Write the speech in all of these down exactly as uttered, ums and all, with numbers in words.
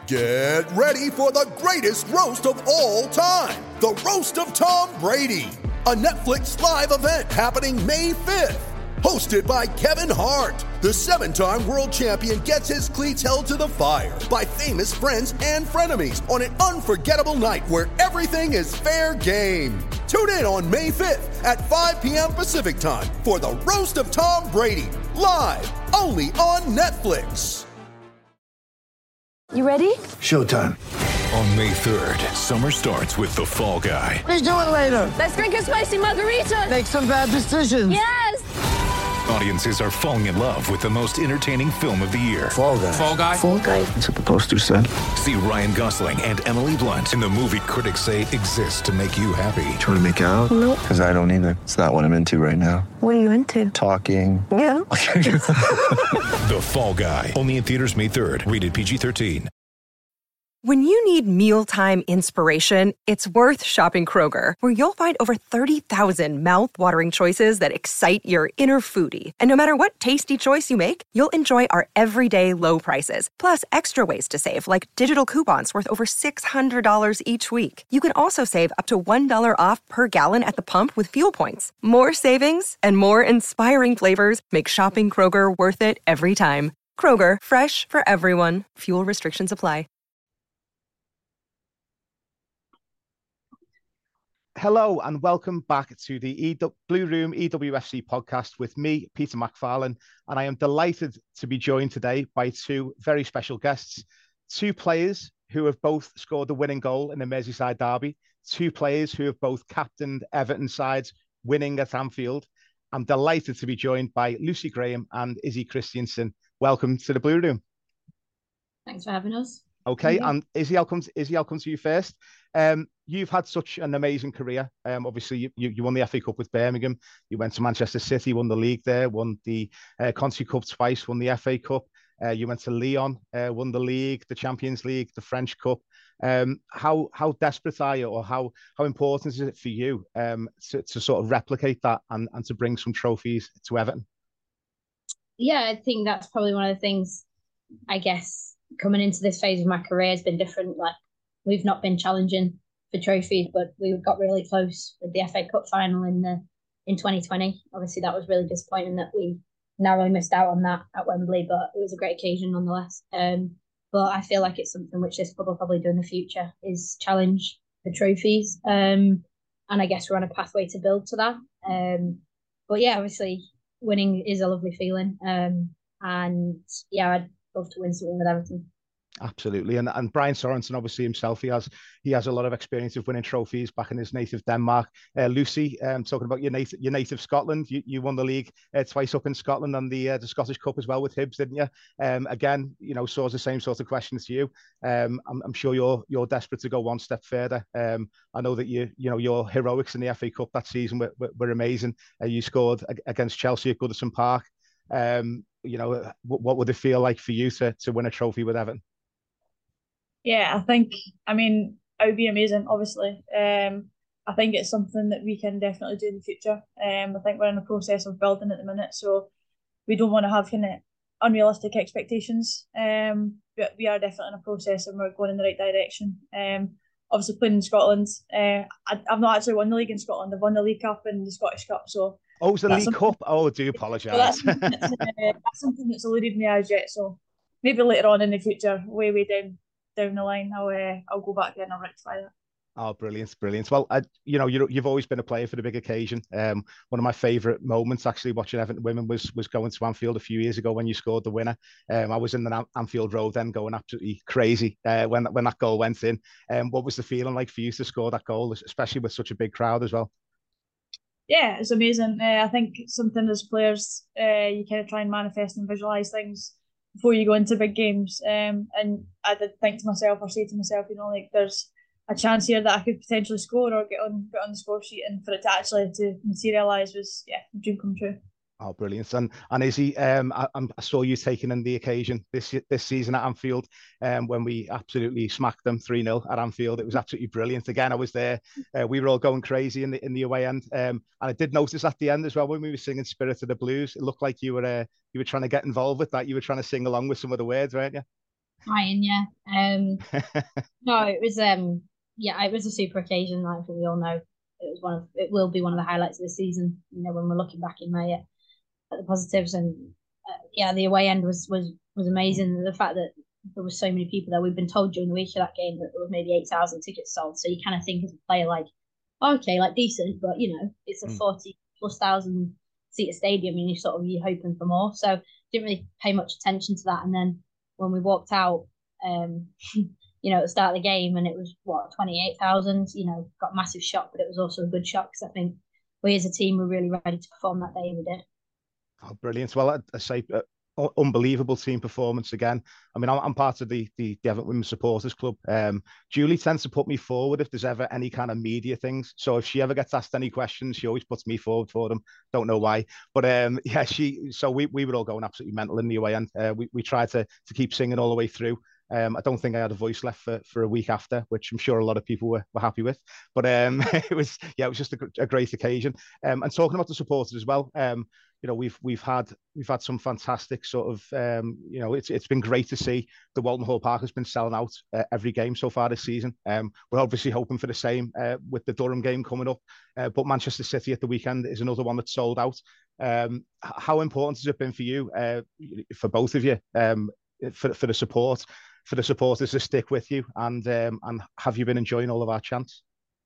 Get ready for the greatest roast of all time, the Roast of Tom Brady, a Netflix live event happening May fifth. Hosted by Kevin Hart, the seven-time world champion gets his cleats held to the fire by famous friends and frenemies on an unforgettable night where everything is fair game. Tune in on May fifth at five p.m. Pacific time for the Roast of Tom Brady, live only on Netflix. You ready? Showtime. On May third, summer starts with The Fall Guy. Let's do it later. Let's drink a spicy margarita. Make some bad decisions. Yes! Audiences are falling in love with the most entertaining film of the year. Fall Guy. Fall Guy? Fall Guy. That's what the poster said. See Ryan Gosling and Emily Blunt in the movie critics say exists to make you happy. Trying to make it out? Nope. Because I don't either. It's not what I'm into right now. What are you into? Talking. Yeah. The Fall Guy. Only in theaters May third. Rated P G thirteen. When you need mealtime inspiration, it's worth shopping Kroger, where you'll find over thirty thousand mouth-watering choices that excite your inner foodie. And no matter what tasty choice you make, you'll enjoy our everyday low prices, plus extra ways to save, like digital coupons worth over six hundred dollars each week. You can also save up to one dollar off per gallon at the pump with fuel points. More savings and more inspiring flavors make shopping Kroger worth it every time. Kroger, fresh for everyone. Fuel restrictions apply. Hello and welcome back to the e- Blue Room E W F C podcast with me, Peter McFarlane, and I am delighted to be joined today by two very special guests, two players who have both scored the winning goal in the Merseyside derby, two players who have both captained Everton sides winning at Anfield. I'm delighted to be joined by Lucy Graham and Izzy Christiansen. Welcome to the Blue Room. Thanks for having us. Okay, Mm-hmm. and Izzy, I'll come to, Izzy, I'll come to you first. Um, you've had such an amazing career. Um, obviously, you, you, you won the F A Cup with Birmingham. You went to Manchester City, won the league there, won the uh, Conti Cup twice, won the F A Cup. Uh, you went to Lyon, uh, won the league, the Champions League, the French Cup. Um, how how desperate are you, or how how important is it for you um, to, to sort of replicate that and, and to bring some trophies to Everton? Yeah, I think that's probably one of the things, I guess, coming into this phase of my career has been different. Like, we've not been challenging for trophies, but we got really close with the F A Cup final in the in twenty twenty. Obviously, that was really disappointing that we narrowly missed out on that at Wembley, but it was a great occasion nonetheless. Um, but I feel like it's something which this club will probably do in the future, is challenge for trophies. Um, and I guess we're on a pathway to build to that. Um, but yeah, obviously, winning is a lovely feeling. Um, and yeah, I'd love to win something with Everton. Absolutely, and and Brian Sorensen, obviously himself, he has he has a lot of experience of winning trophies back in his native Denmark. Uh, Lucy, um, talking about your native your native Scotland, you, you won the league uh, twice up in Scotland and the uh, the Scottish Cup as well with Hibs, didn't you? Um, again, you know, so it's the same sort of questions to you. Um, I'm, I'm sure you're you're desperate to go one step further. Um, I know that you you know your heroics in the F A Cup that season were were, were amazing. Uh, you scored against Chelsea at Goodison Park. Um, you know, what, what would it feel like for you to to win a trophy with Everton? Yeah, I think, I mean, it would be amazing, obviously. Um, I think it's something that we can definitely do in the future. Um, I think we're in the process of building at the minute, so we don't want to have kind of unrealistic expectations. Um, but we are definitely in a process and we're going in the right direction. Um, obviously playing in Scotland, uh, I, I've not actually won the league in Scotland. I've won the League Cup and the Scottish Cup, so. Oh, it was the League Cup? Oh, I do apologise. So that's, that's, uh, that's something that's eluded me as yet, so maybe later on in the future, way, way down. down the line, I'll uh, I'll go back there and I'll rectify that. Oh, brilliant, brilliant. Well, I, you know, you, you've always been a player for the big occasion. Um, one of my favourite moments, actually, watching Everton women was was going to Anfield a few years ago when you scored the winner. Um, I was in the Anfield Road then, going absolutely crazy uh, when when that goal went in. Um, what was the feeling like for you to score that goal, especially with such a big crowd as well? Yeah, it's amazing. Uh, I think something as players, uh, you kind of try and manifest and visualise things before you go into big games. Um, and I did think to myself, or say to myself, you know, like there's a chance here that I could potentially score or get on get on the score sheet, and for it to actually to materialise was, yeah, a dream come true. Oh, brilliant. And and Izzy, um, I, I saw you taking in the occasion this this season at Anfield um, when we absolutely smacked them three nil at Anfield. It was absolutely brilliant. Again, I was there. Uh, we were all going crazy in the in the away end. Um, and I did notice at the end as well, when we were singing Spirit of the Blues, it looked like you were uh, you were trying to get involved with that. You were trying to sing along with some of the words, weren't you? Fine, yeah. Um, no, it was um, yeah, it was a super occasion. Like we all know, it was one of it will be one of the highlights of the season. You know, when we're looking back in May at, at the positives, and uh, yeah, the away end was was was amazing. The fact that there were so many people there. We've been told during the week of that game that there was maybe eight thousand tickets sold. So you kind of think as a player, like, okay, like decent, but you know, it's a mm. forty plus thousand seater stadium, and you sort of you're hoping for more. So didn't really pay much attention to that. And then when we walked out, um, you know, at the start of the game, and it was what twenty-eight thousand. You know, got massive shock, but it was also a good shock because I think we as a team were really ready to perform that day, and we did. Oh, brilliant! Well, I, I say. Uh... unbelievable team performance again. I mean, I'm, I'm part of the, the the Everton Women's Supporters Club. Um, Julie tends to put me forward if there's ever any kind of media things. So if she ever gets asked any questions, she always puts me forward for them. Don't know why, but um, yeah, she. So we, we were all going absolutely mental in the away end. Uh, we we tried to to keep singing all the way through. Um, I don't think I had a voice left for, for a week after, which I'm sure a lot of people were, were happy with. But um, it was yeah, it was just a, a great occasion. Um, and talking about the supporters as well. Um, you know, we've we've had we've had some fantastic sort of um, you know, it's it's been great to see the Walton Hall Park has been selling out uh, every game so far this season. Um, we're obviously hoping for the same uh, with the Durham game coming up, uh, but Manchester City at the weekend is another one that's sold out. Um, how important has it been for you, uh, for both of you, um, for for the support, for the supporters to stick with you, and um, and have you been enjoying all of our chants?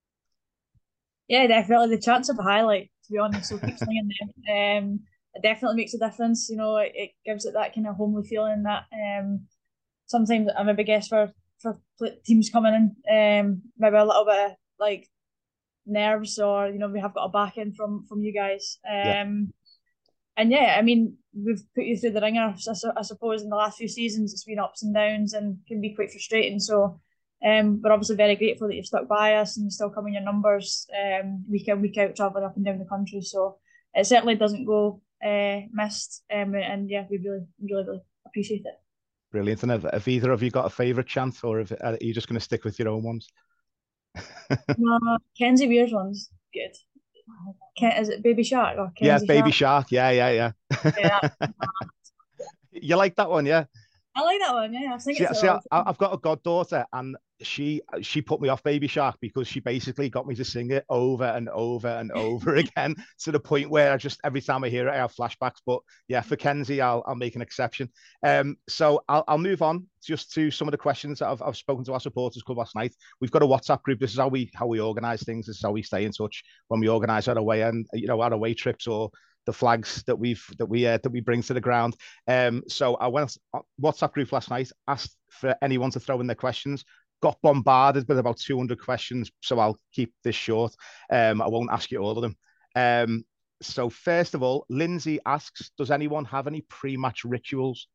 Yeah, definitely. The chants are a highlight, to be honest. So keep singing them. Um, it definitely makes a difference. You know, it, it gives it that kind of homely feeling that um, sometimes I'm a big guess for for teams coming in. Um, maybe a little bit of, like nerves, or you know, we have got a back in from from you guys. Um, yeah. And yeah, I mean, we've put you through the ringer. I, I suppose in the last few seasons, it's been ups and downs and can be quite frustrating. So. Um, we're obviously very grateful that you've stuck by us and still come in your numbers um, week in, week out, travelling up and down the country. So it certainly doesn't go uh, missed. Um, and yeah, we really, really, really appreciate it. Brilliant. And have, have either of you got a favourite chant, or have, are you just going to stick with your own ones? uh, Kenzie Weir's one's good. Ken, is it Baby Shark? Or yeah, Baby Shark. Shark. Yeah, yeah, yeah. yeah you like that one, yeah? I like that one, yeah. I think see, it's see, I, I've got a goddaughter, and she she put me off Baby Shark because she basically got me to sing it over and over and over again, to the point where I just, every time I hear it, I have flashbacks. But yeah, for Kenzie, I'll I'll make an exception. Um, so I'll I'll move on just to some of the questions that I've I've spoken to our supporters club last night. We've got a WhatsApp group. This is how we how we organise things. This is how we stay in touch when we organise our away and you know our away trips, or the flags that we've that we uh, that we bring to the ground. Um, so I went WhatsApp group last night, asked for anyone to throw in their questions. Got bombarded with about two hundred questions, so I'll keep this short. Um, I won't ask you all of them. Um, so first of all, Lindsay asks, does anyone have any pre-match rituals?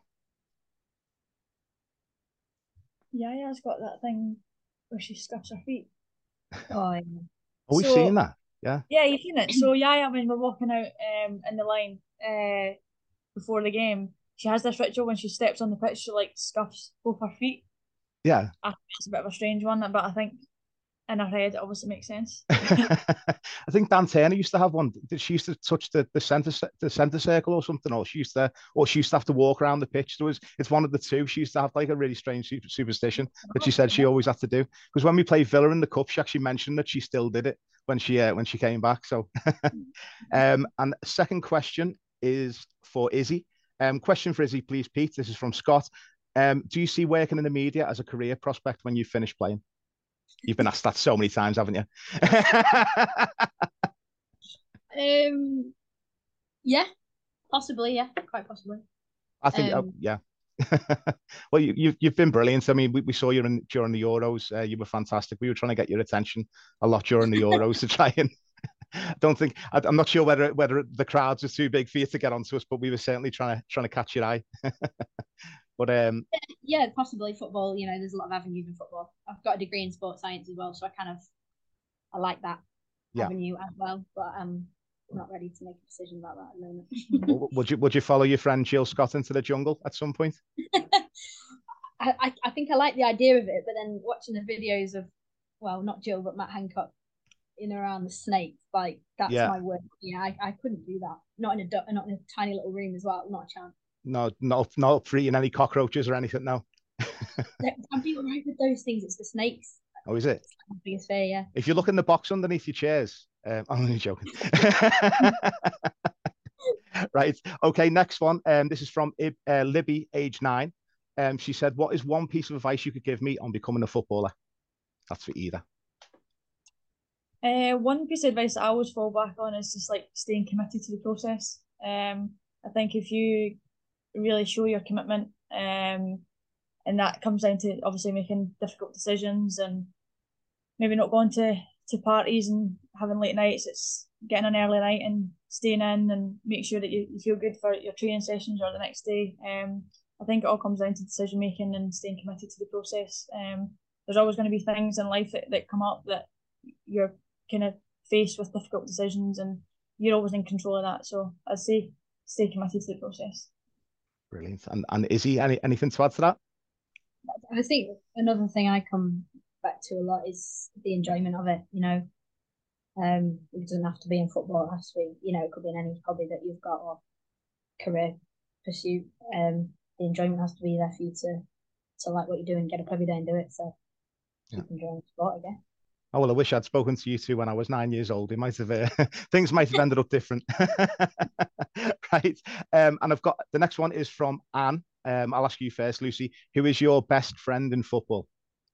Yaya's got that thing where she scuffs her feet. Oh, yeah. Are we so, seeing that? Yeah. Yeah, you've seen it. So Yaya, when we're walking out um, in the line uh, before the game, she has this ritual when she steps on the pitch, she like scuffs both her feet. Yeah. I think it's a bit of a strange one, but I think in her head it obviously makes sense. I think Dan Turner used to have one. She used to touch the, the center the center circle or something, or she used to or she used to have to walk around the pitch. There was it's one of the two. She used to have like a really strange superstition that she said she always had to do. Because when we played Villa in the cup, she actually mentioned that she still did it when she uh, when she came back. So, um, and second question is for Izzy. Um, question for Izzy, please, Pete. This is from Scott. Um, do you see working in the media as a career prospect when you finish playing? You've been asked that so many times, haven't you? um, yeah, possibly. Yeah, quite possibly. I think, um, oh, yeah. Well, you, you've you've been brilliant. I mean, we, we saw you in, during the Euros. Uh, you were fantastic. We were trying to get your attention a lot during the Euros to try and. I don't think I, I'm not sure whether whether the crowds are too big for you to get onto us, but we were certainly trying to trying to catch your eye. But um, yeah, possibly football. You know, there's a lot of avenues in football. I've got a degree in sports science as well, so I kind of I like that yeah. avenue as well. But um, I'm not ready to make a decision about that at the moment. Would you Would you follow your friend Jill Scott into the jungle at some point? I, I I think I like the idea of it, but then watching the videos of, well, not Jill, but Matt Hancock in around the snakes, like that's yeah. my word. Yeah, I, I couldn't do that. Not in a not in a tiny little room as well. Not a chance. No, not not for eating any cockroaches or anything. No. I'd be all right with those things. It's the snakes. Oh, is it? It's the biggest fear, yeah. If you look in the box underneath your chairs, um, I'm only joking. Right. Okay. Next one. Um, this is from uh, Libby, age nine. Um, she said, "What is one piece of advice you could give me on becoming a footballer?" That's for either. Uh, one piece of advice I always fall back on is just like staying committed to the process. Um, I think if you really show your commitment, um, and that comes down to obviously making difficult decisions and maybe not going to, to parties and having late nights, it's getting an early night and staying in and make sure that you, you feel good for your training sessions or the next day. Um, I think it all comes down to decision making and staying committed to the process. Um, there's always going to be things in life that, that come up that you're kind of faced with difficult decisions, and you're always in control of that. So I'd say stay committed to the process. Brilliant. And and Izzy, any anything to add to that? I think another thing I come back to a lot is the enjoyment of it. You know, um, it doesn't have to be in football. It has to be, you know, it could be in any hobby that you've got or career pursuit. Um, the enjoyment has to be there for you to to like what you do and get up every day and do it. So yeah. Keep enjoying the sport, I guess. Oh, well, I wish I'd spoken to you two when I was nine years old. It might have uh, things might have ended up different. Right. Um, and I've got the next one is from Anne. Um, I'll ask you first, Lucy. Who is your best friend in football?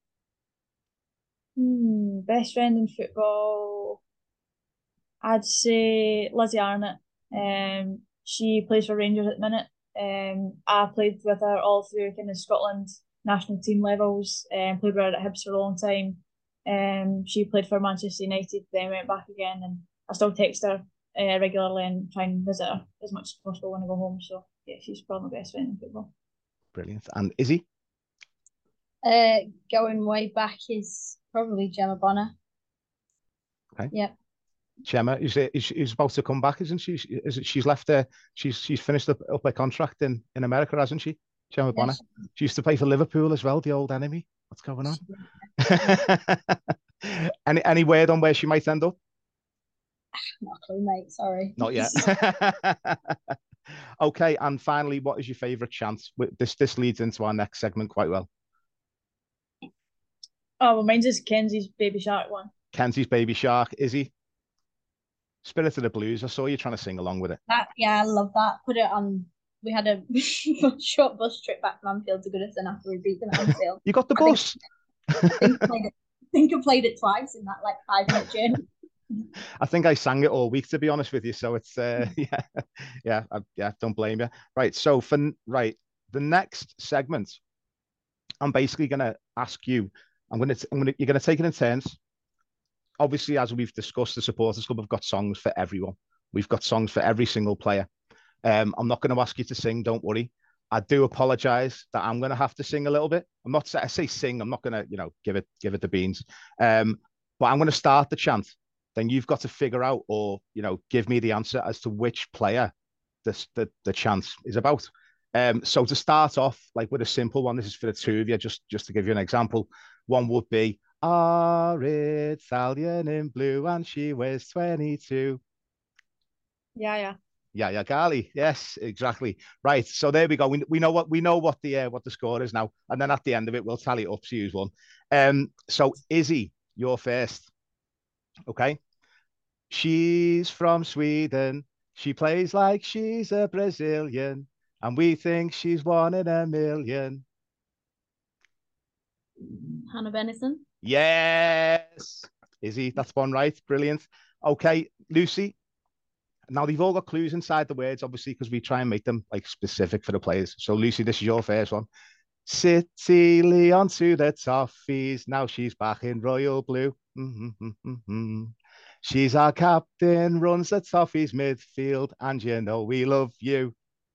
Hmm, best friend in football, I'd say Lizzie Arnott. Um, she plays for Rangers at the minute. Um, I played with her all through kind of Scotland national team levels. Um, played with her at Hibs for a long time. Um, she played for Manchester United, then went back again, and I still text her uh, regularly and try and visit her as much as possible when I go home. So yeah, she's probably my best friend in football. Brilliant. And Izzy? Uh, going way back is probably Gemma Bonner. Okay. Yep. Gemma is, is is about to come back, isn't she? Is it, she's left there. She's she's finished up, up her contract in, in America, hasn't she? Gemma Bonner. Yes. She used to play for Liverpool as well, the old enemy. What's going on? any any word on where she might end up? Not a clue, mate. Sorry. Not yet. Okay, and finally, what is your favourite chant? This this leads into our next segment quite well. Oh, well, mine's just Kenzie's Baby Shark one. Kenzie's Baby Shark. Izzy? Spirit of the Blues. I saw you trying to sing along with it. That, yeah, I love that. Put it on. We had a short bus trip back from Anfield to Goodison after we beat them at Anfield. You got the bus? I think, I, think I, played it, I think I played it twice in that like five minute journey. I think I sang it all week, to be honest with you. So it's uh, yeah, yeah, I, yeah. Don't blame you. Right. So for right, the next segment, I'm basically gonna ask you. I'm gonna. I'm gonna. You're gonna take it in turns. Obviously, as we've discussed, the supporters club have got songs for everyone. We've got songs for every single player. Um, I'm not going to ask you to sing. Don't worry. I do apologise that I'm going to have to sing a little bit. I'm not. I say sing. I'm not going to, you know, give it give it the beans. Um, but I'm going to start the chant. Then you've got to figure out, or you know, give me the answer as to which player this the the chant is about. Um, so to start off, like with a simple one, this is for the two of you. Just just to give you an example, one would be, "Are Italian in blue and she wears twenty-two." Yeah, yeah. Yeah, yeah, Gali. Yes, exactly. Right. So there we go. We, we know what we know what the uh, what the score is now, and then at the end of it, we'll tally it up to use one. Um. So Izzy, you're first. Okay. She's from Sweden. She plays like she's a Brazilian, and we think she's one in a million. Hannah Bennison. Yes, Izzy, that's one right. Brilliant. Okay, Lucy. Now, they've all got clues inside the words, obviously, because we try and make them like specific for the players. So, Lucy, this is your first one. City Leon to the Toffees. Now she's back in royal blue. Mm-hmm, mm-hmm. She's our captain, runs the Toffees midfield, and you know we love you.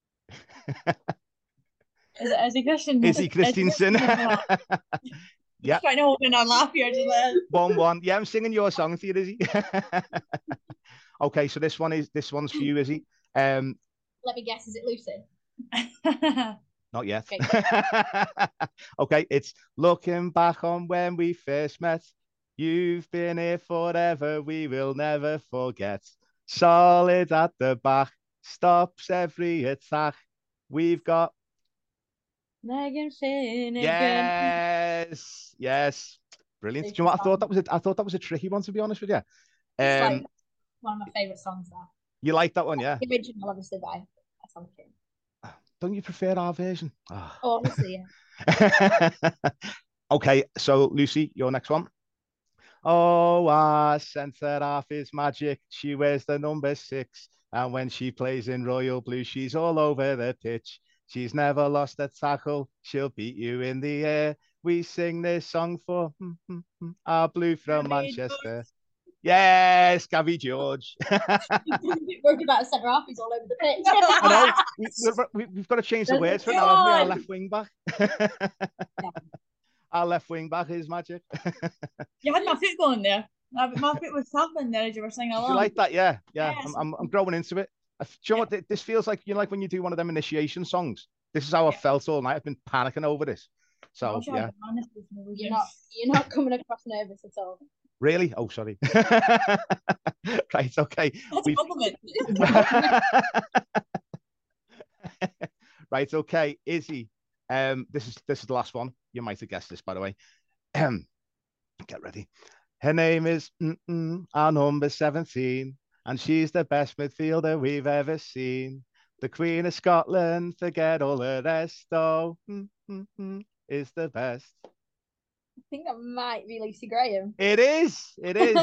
Is it Izzy Christian? Izzy Christiansen. Yeah. Trying to hold in our laugh here. One one. Yeah, I'm singing your song to you, Izzy. Okay, so this one is this one's for you, Izzy. Um, Let me guess. Is it Lucy? Not yet. Okay. Okay, it's looking back on when we first met. You've been here forever. We will never forget. Solid at the back, stops every attack. We've got Megan Finnegan. Yes, yes, brilliant. Do you know what I thought that was? A, I thought that was a tricky one, to be honest with you. Um, It's like one of my favourite songs. That you like that one, yeah? the original, obviously, but I, I song it. Don't you prefer our version? Oh. Oh, obviously, yeah. Okay, so Lucy, your next one. Oh, our centre half is magic. She wears the number six, and when she plays in royal blue, she's all over the pitch. She's never lost a tackle. She'll beat you in the air. We sing this song for our blue from Manchester. Yes, Gabby George. Worried about centre half, he's all over the pitch. I know. We, we, we've got to change the words for it now, haven't we? Our left wing back. Yeah. Our left wing back is magic. You had my foot going there. My, my foot was tapping there as you were singing along. You like that? Yeah, yeah. Yes. I'm, I'm, I'm growing into it. Do you know what? This feels like, you know, like when you do one of them initiation songs. This is how I felt all night. I've been panicking over this. So, yeah. You're not, you're not coming across nervous at all. Really? Oh, sorry. Right, okay. We've... Right, okay. Izzy, um, this is this is the last one. You might have guessed this, by the way. Get ready. Her name is mm-mm, our number seventeen, and she's the best midfielder we've ever seen. The Queen of Scotland, forget all the rest, though, mm-mm, is the best. I think that might be Lucy Graham. It is. It is.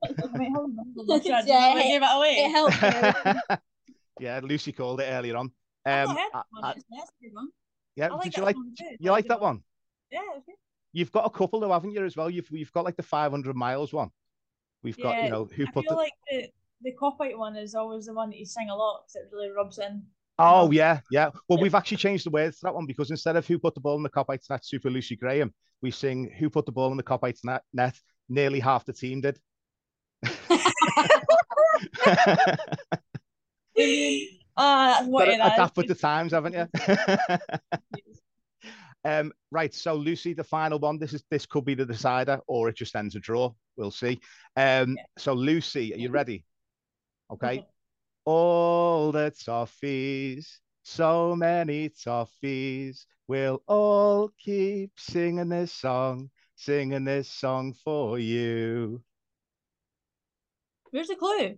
Yeah, it, it helped. Yeah, Lucy called it earlier on. Um, I, I, yeah, I like did you like? You like that one? Yeah. Okay. You've got a couple though, haven't you, as well? You've you've got like the five hundred miles one. We've got, yeah, you know, who I put feel the... like the the cop out one is always the one that you sing a lot because it really rubs in. Oh, you know? yeah, yeah. Well, we've actually changed the words to that one because instead of who put the ball in the cop out net, Super Lucy Graham, we sing who put the ball in the cop out net, net. Nearly half the team did. Ah, that's what it is. Adapt with the times, haven't you? um, right. So, Lucy, the final one. This is this could be the decider, or it just ends a draw. We'll see. Um, yeah. So, Lucy, are you ready? Okay. All the toffees, so many toffees. We'll all keep singing this song, singing this song for you. Where's the clue?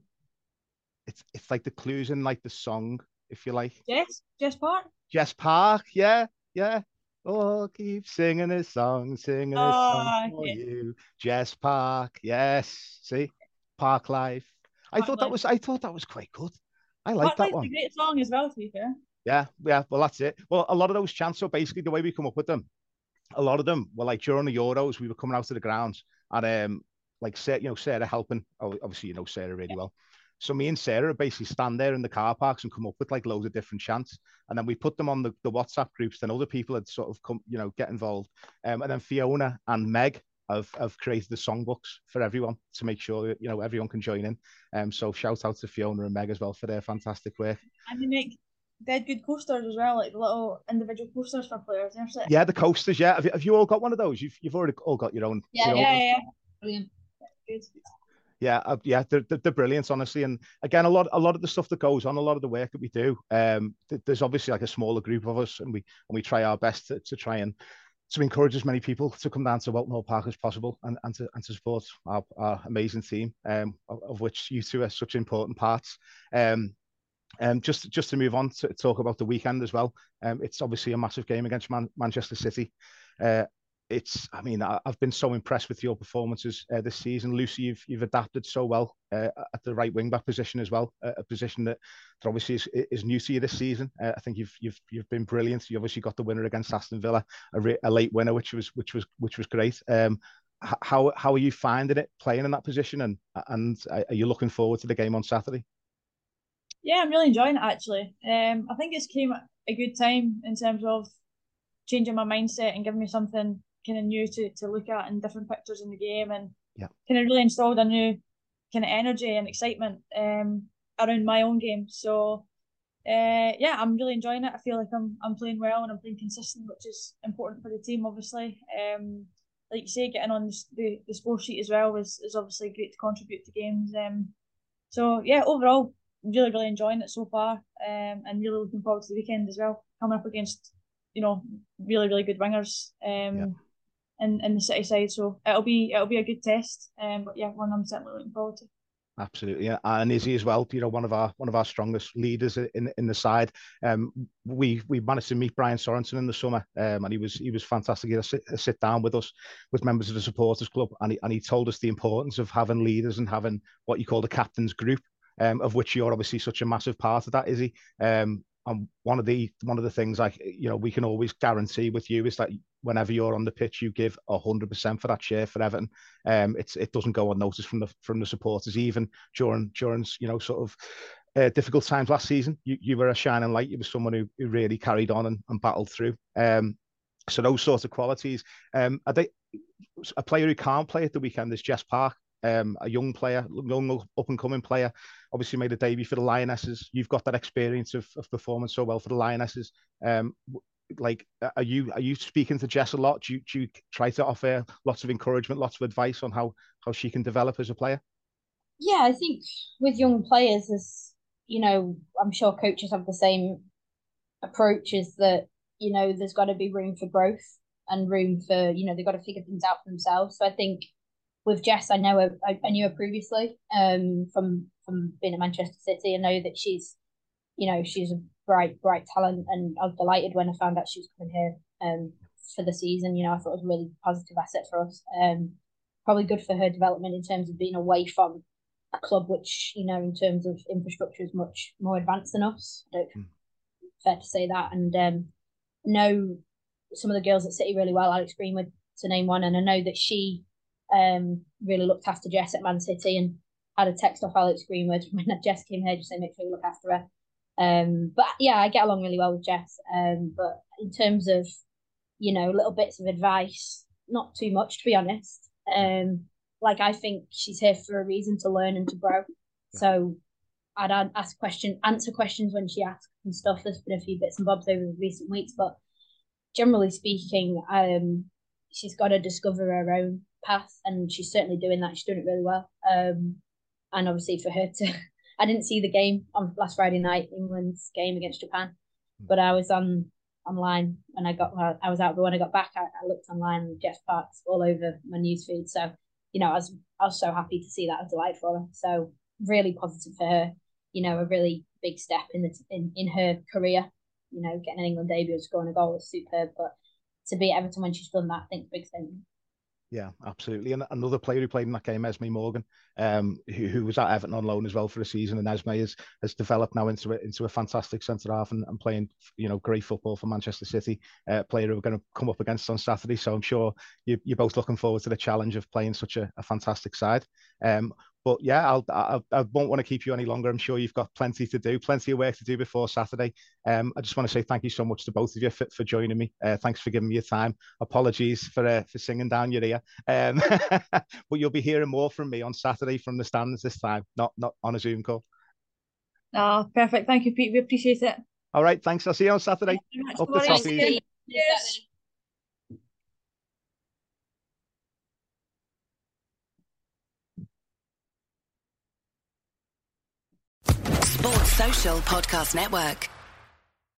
It's it's like the clues in like the song, if you like. Jess, Jess Park. Jess Park, yeah, yeah. Oh, keep singing this song, singing this oh, song for okay. you. Jess Park, yes. See, Park Life. I Park thought Life. that was I thought that was quite good. I like Park that Life's one. A great song as well, to be fair. Yeah, yeah. Well, that's it. Well, a lot of those chants. So basically, the way we come up with them, a lot of them were like during the Euros, we were coming out to the grounds and um, like Sarah, you know, Sarah helping. Obviously, you know Sarah really yeah. well. So me and Sarah basically stand there in the car parks and come up with like loads of different chants. And then we put them on the, the WhatsApp groups. Then other people had sort of come, you know, get involved. Um, and then Fiona and Meg have, have created the songbooks for everyone to make sure that, you know, everyone can join in. Um, so shout out to Fiona and Meg as well for their fantastic work. And they make dead good coasters as well, like the little individual coasters for players. Yeah, the coasters, yeah. Have you, have you all got one of those? You've, you've already all got your own. Yeah, your yeah, own yeah. Brilliant. Good. Yeah, uh, yeah, they're, they're brilliant, honestly. And again, a lot, a lot of the stuff that goes on, a lot of the work that we do, um, th- there's obviously like a smaller group of us, and we and we try our best to, to try and to encourage as many people to come down to Welton Hall Park as possible, and, and to and to support our, our amazing team, um, of, of which you two are such important parts. Um, um, just just to move on to talk about the weekend as well. Um, it's obviously a massive game against Man- Manchester City. Uh, It's, I mean, I've been so impressed with your performances uh, this season, Lucy. You've you've adapted so well uh, at the right wing back position as well, uh, a position that, that obviously is, is new to you this season. Uh, I think you've you've you've been brilliant. You obviously got the winner against Aston Villa, a, re- a late winner, which was which was which was great. Um, how how are you finding it playing in that position, and and are you looking forward to the game on Saturday? Yeah, I'm really enjoying it actually. Um, I think it's came at a good time in terms of changing my mindset and giving me something kind of new to, to look at and different pictures in the game, and yeah. kind of really installed a new kind of energy and excitement um around my own game. So uh yeah, I'm really enjoying it. I feel like I'm I'm playing well and I'm playing consistent, which is important for the team, obviously. Um like you say, getting on the the score sheet as well is, is obviously great to contribute to games. Um so yeah, overall really really enjoying it so far, um and really looking forward to the weekend as well, coming up against you know, really, really good wingers um, yeah. in, in the City side. So it'll be it'll be a good test. Um, but yeah, one I'm certainly looking forward to. Absolutely, yeah. And Izzy as well. You know, one of our one of our strongest leaders in in the side. Um, we we managed to meet Brian Sorensen in the summer, um, and he was he was fantastic. He had a sit, a sit down with us, with members of the supporters club, and he and he told us the importance of having leaders and having what you call the captain's group, um, of which you're obviously such a massive part of that, Izzy. Um, and one of the one of the things like you know we can always guarantee with you is that whenever you're on the pitch, you give a hundred percent for that share for Everton. Um, it's it doesn't go unnoticed from the from the supporters, even during during you know sort of uh, difficult times last season. You you were a shining light. You were someone who, who really carried on and, and battled through. Um, so those sorts of qualities. Um, are they a player who can't play at the weekend is Jess Park. Um, a young player, young up and coming player, obviously made a debut for the Lionesses. You've got that experience of, of performing so well for the Lionesses. Um, like, are you are you speaking to Jess a lot? Do you, do you try to offer lots of encouragement, lots of advice on how how she can develop as a player? Yeah, I think with young players, as you know, I'm sure coaches have the same approach. Is that you know there's got to be room for growth and room for you know they've got to figure things out for themselves. So I think. With Jess, I know her, I, I knew her previously um, from from being at Manchester City. I know that she's, you know, she's a bright, bright talent, and I was delighted when I found out she was coming here um, for the season. You know, I thought it was a really positive asset for us. Um, probably good for her development in terms of being away from a club which, you know, in terms of infrastructure is much more advanced than us. I don't mm. fair to say that. And um, know some of the girls at City really well. Alex Greenwood to name one, and I know that she. Um, really looked after Jess at Man City and had a text off Alex Greenwood when Jess came here just saying make sure you look after her. Um, but yeah, I get along really well with Jess. Um, but in terms of, you know, little bits of advice, not too much to be honest. Um, like I think she's here for a reason to learn and to grow. Yeah. So I'd ask question, answer questions when she asks and stuff. There's been a few bits and bobs over the recent weeks, but generally speaking, um, she's got to discover her own path, and she's certainly doing that. She's doing it really well. Um, and obviously for her to, I didn't see the game on last Friday night, England's game against Japan, but I was on online when I got, well, I was out, but when I got back, I, I looked online and Jess Park's all over my newsfeed. So, you know, I was, I was so happy to see that. It was a delight for her. So really positive for her, you know, a really big step in the, in, in her career, you know, getting an England debut and scoring a goal was superb, but to be at Everton when she's done that, I think big thing. Yeah, absolutely. And another player who played in that game, Esme Morgan, um, who, who was at Everton on loan as well for a season. And Esme has, has developed now into a, into a fantastic centre half and, and playing, you know, great football for Manchester City. Uh, player who we're going to come up against on Saturday. So I'm sure you, you're both looking forward to the challenge of playing such a, a fantastic side. Um, But yeah, I'll, I'll, I won't want to keep you any longer. I'm sure you've got plenty to do, plenty of work to do before Saturday. Um, I just want to say thank you so much to both of you for, for joining me. Uh, thanks for giving me your time. Apologies for uh, for singing down your ear. Um, but you'll be hearing more from me on Saturday from the stands this time, not not on a Zoom call. Oh, perfect. Thank you, Pete. We appreciate it. All right. Thanks. I'll see you on Saturday. Up the toffees. Yes. Sports Social Podcast Network.